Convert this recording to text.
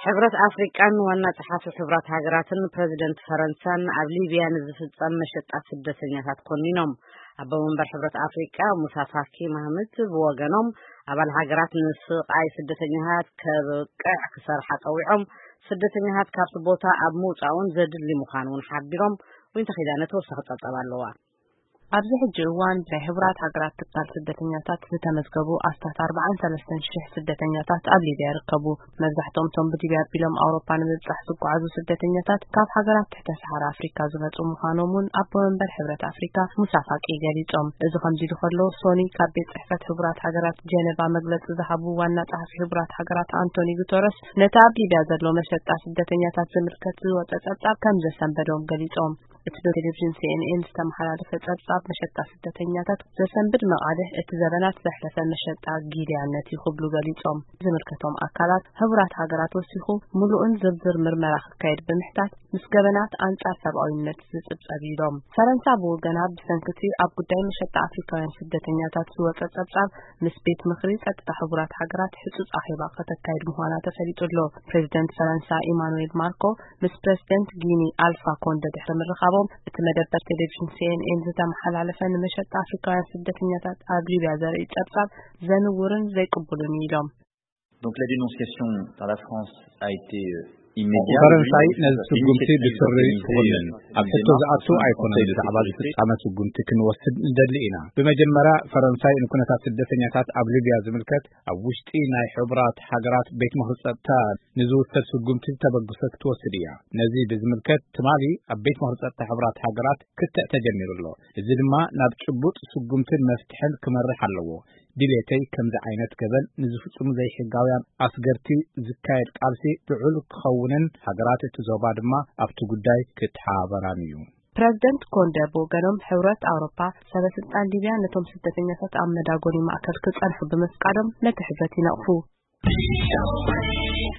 ሕብረት አፍሪካን ዋና ጸሐፊ ሕብረት ሀገራትን ፕሬዝዳንት ፈረንሳን ኣብ ሊቢያ ንዝፍጸም መሸጣ ስደተኛታት ኮኒኖም ኣብ መንበር ሕብረት አፍሪካ ሙሳ ፋኪ መሐመድ ወገኖም አባል ሀገራት ንስቃይ ስደተኛታት ከብቅዕ ክሰርሓ ጠዊዖም ስደተኛታት ካብቲ ቦታ ኣብ ምውጻኡን ዘድሊ ምዃኑን ሓቢሮም ወይንተኺዳነ ተወሳኺ ጸብጻብ ኣለዋ ኣብዚ ሕጂ እዋን ናይ ሕብራት ሀገራት ትካል ስደተኛታት ዝተመዝገቡ ኣስታት 43,000 ስደተኛታት ኣብ ሊብያ ይርከቡ። መብዛሕትኦም ቶም ብሊብያ ቢሎም ኣውሮፓ ንምብጻሕ ዝጓዓዙ ስደተኛታት ካብ ሃገራት ትሕተ ሰሃራ ኣፍሪካ ዝመጹ ምዃኖምን ኣብ መንበር ሕብረት አፍሪካ ሙሳ ፋቂ ገሊጾም። እዚ ከምዚ ኢሉ ከሎ ሶኒ ካብ ቤት ጽሕፈት ሕብራት ሀገራት ጀኔቫ መግለጺ ዝሃቡ ዋና ጸሐፊ ሕብራት ሀገራት አንቶኒ ጉተረስ ነታ ኣብ ሊብያ ዘሎ መሸጣ ስደተኛታት ዝምልከት ዝወፀ ጸብጻብ ከም ዘሰንበዶም ገሊጾም። እቲ ቴሌቪዥን CNN ዝተመሓላለፈ ጸብጻብ መሸጣ ስደተኛታት ዘሰንብድ መቃልህ እቲ ዘበናት ዘሕለፈ መሸጣ ጊልያነት ይኽብሉ ገሊጾም። ዝምልከቶም አካላት ሕብራት ሀገራት ወሲኹ ሙሉእን ዝርዝር ምርመራ ክካየድ ብምሕታት ምስ ገበናት አንጻር ሰብአዊነት ዝጽብጸብ ኢሎም። ፈረንሳ ብወገና ብሰንክቲ ኣብ ጉዳይ መሸጣ አፍሪካውያን ስደተኛታት ዝወፀ ጸብጻብ ምስ ቤት ምክሪ ጸጥታ ሕብራት ሀገራት ሕጹጽ አኼባ ከተካይድ ምዃና ተፈሊጡሎ። ፕሬዝዳንት ፈረንሳ ኢማኑኤል ማክሮ ምስ ፕሬዝዳንት ጊኒ አልፋ ኮንደ ድሕሪ ምርኻቦም እቲ መደበር ቴሌቪዥን CNN ዝተመሓላለፈ ንመሸጣ አፍሪካውያን ስደተኛታት ኣብ ሊብያ ዘርኢ ጸብጻብ ዘንውርን ዘይቅቡልን ኢሎም። Donc la dénonciation par la France a été ፈረንሳይ ነዚ ስጉምቲ ብስሪ ትኹንን ኣብ ሕቶ ዝኣቱ ኣይኮነን ብዛዕባ ዝፍጻመ ስጉምቲ ክንወስድ ንደሊ ኢና። ብመጀመርያ ፈረንሳይ ንኩነታት ስደተኛታት ኣብ ሊብያ ዝምልከት ኣብ ውሽጢ ናይ ሕብራት ሃገራት ቤት ምክሪ ጸጥታ ንዝውሰድ ስጉምቲ ተበግሶ ክትወስድ እያ። ነዚ ብዝምልከት ትማሊ ኣብ ቤት ምክሪ ጸጥታ ሕብራት ሃገራት ክትዕ ተጀሚሩሎ። እዚ ድማ ናብ ጭቡጥ ስጉምትን መፍትሕን ክመርሕ ኣለዎ። ድሌተይ ከምዚ ዓይነት ገበን ንዝፍጽሙ ዘይሕጋውያን ኣስገርቲ ዝካየድ ቃልሲ ልዑል ክኸውንን ሃገራት እቲ ዞባ ድማ ኣብቲ ጉዳይ ክትሓበራን እዩ። ፕሬዝዳንት ኮንደ ብወገኖም ሕብረት አውሮፓ ሰበስልጣን ሊብያ ነቶም ስደተኛታት ኣብ መዳጎኒ ማእከል ክጸንሑ ብምፍቃዶም ነቲ ሕብረት ይነቕፉ።